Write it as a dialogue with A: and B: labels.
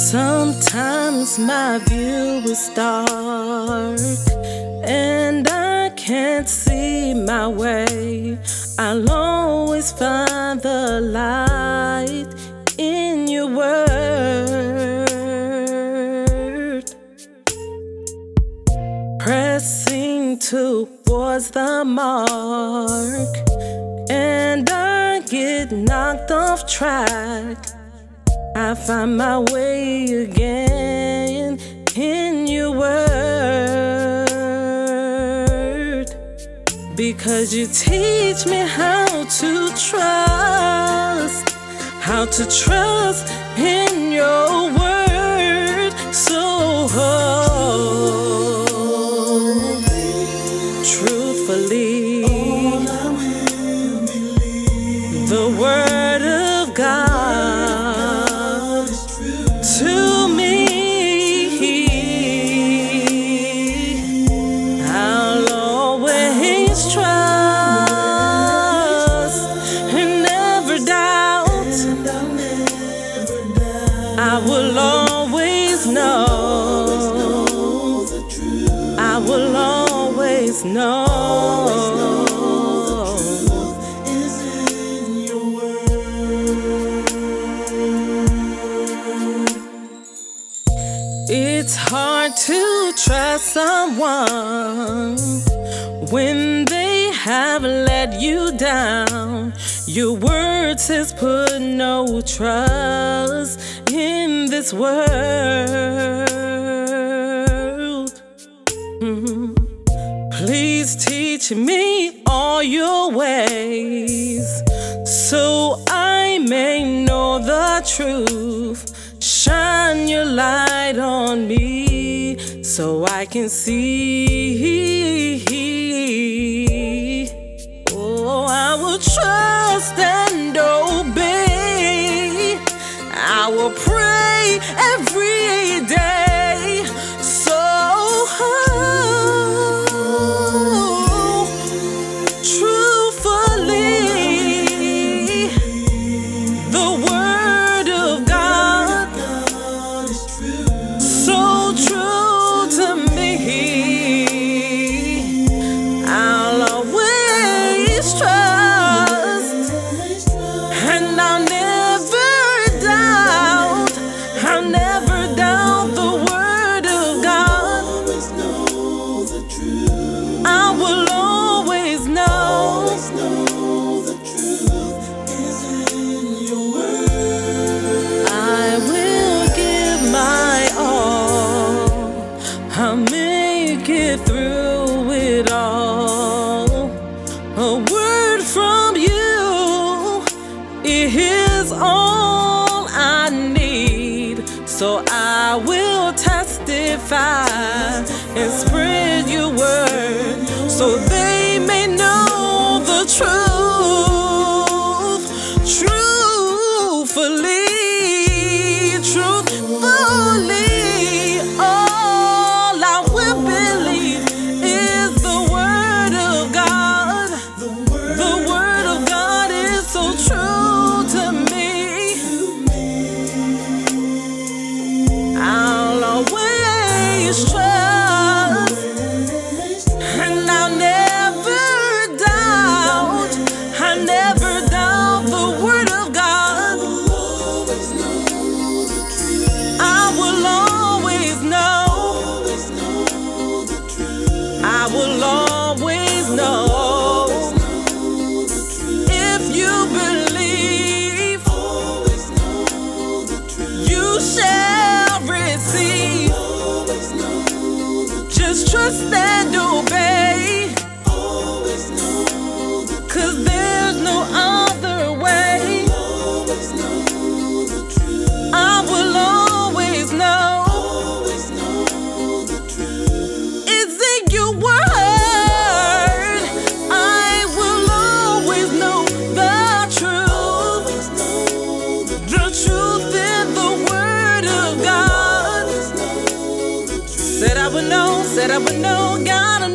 A: Sometimes my view is dark and I can't see my way. I'll always find the light in your word. Pressing towards the mark and I get knocked off track. I find my way again in your word, because you teach me how to trust in your word. So truthfully, the word of God to me, I'll always trust and never doubt. I will always know. I will always know. It's hard to trust someone when they have let you down. Your word says put no trust in this world. Please teach me all your ways so I may know the truth. Shine your light on me so I can see. Oh, I will trust and obey. I will pray every day. So truthfully, the word of God, so true to me. I'll always trust and I'll never doubt. I'll never doubt the word of God. I will always know. I will give my all. I'll make it through it all. A word from you is all I need. So I will testify and spread your word so they may know the truth. Truthfully, all I will believe is the word of God. The word of God is so true to me. I'll always trust and I'll never doubt. I never doubt the word of God. I will always know. I will always know. If you believe, you shall receive. Just trust and obey, 'cause there's no other way. I will always know. It's in your word. I will always know the truth. The truth in the word of God. Said I would know, God